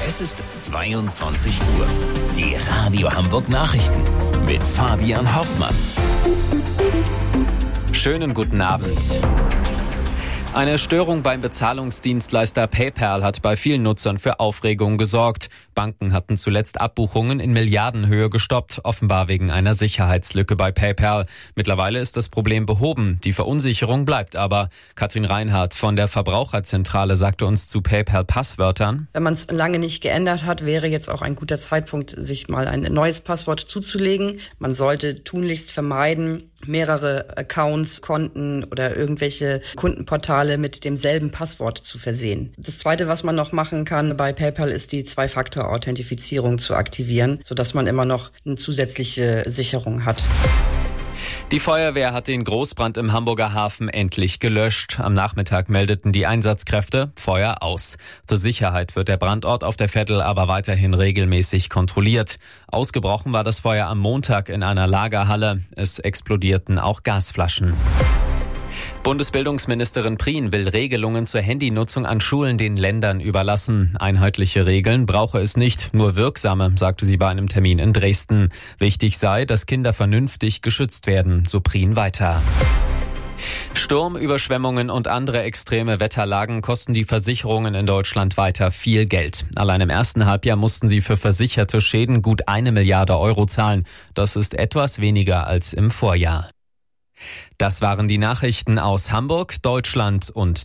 Es ist 22 Uhr. Die Radio Hamburg Nachrichten mit Fabian Hoffmann. Schönen guten Abend. Eine Störung beim Bezahlungsdienstleister PayPal hat bei vielen Nutzern für Aufregung gesorgt. Banken hatten zuletzt Abbuchungen in Milliardenhöhe gestoppt, offenbar wegen einer Sicherheitslücke bei PayPal. Mittlerweile ist das Problem behoben. Die Verunsicherung bleibt aber. Katrin Reinhardt von der Verbraucherzentrale sagte uns zu PayPal-Passwörtern: Wenn man es lange nicht geändert hat, wäre jetzt auch ein guter Zeitpunkt, sich mal ein neues Passwort zuzulegen. Man sollte tunlichst vermeiden, mehrere Accounts, Konten oder irgendwelche Kundenportale mit demselben Passwort zu versehen. Das Zweite, was man noch machen kann bei PayPal, ist die Zwei-Faktor-Authentifizierung zu aktivieren, sodass man immer noch eine zusätzliche Sicherung hat. Die Feuerwehr hat den Großbrand im Hamburger Hafen endlich gelöscht. Am Nachmittag meldeten die Einsatzkräfte Feuer aus. Zur Sicherheit wird der Brandort auf der Vettel aber weiterhin regelmäßig kontrolliert. Ausgebrochen war das Feuer am Montag in einer Lagerhalle. Es explodierten auch Gasflaschen. Bundesbildungsministerin Prien will Regelungen zur Handynutzung an Schulen den Ländern überlassen. Einheitliche Regeln brauche es nicht, nur wirksame, sagte sie bei einem Termin in Dresden. Wichtig sei, dass Kinder vernünftig geschützt werden, so Prien weiter. Sturm, Überschwemmungen und andere extreme Wetterlagen kosten die Versicherungen in Deutschland weiter viel Geld. Allein im ersten Halbjahr mussten sie für versicherte Schäden gut 1 Milliarde Euro zahlen. Das ist etwas weniger als im Vorjahr. Das waren die Nachrichten aus Hamburg, Deutschland und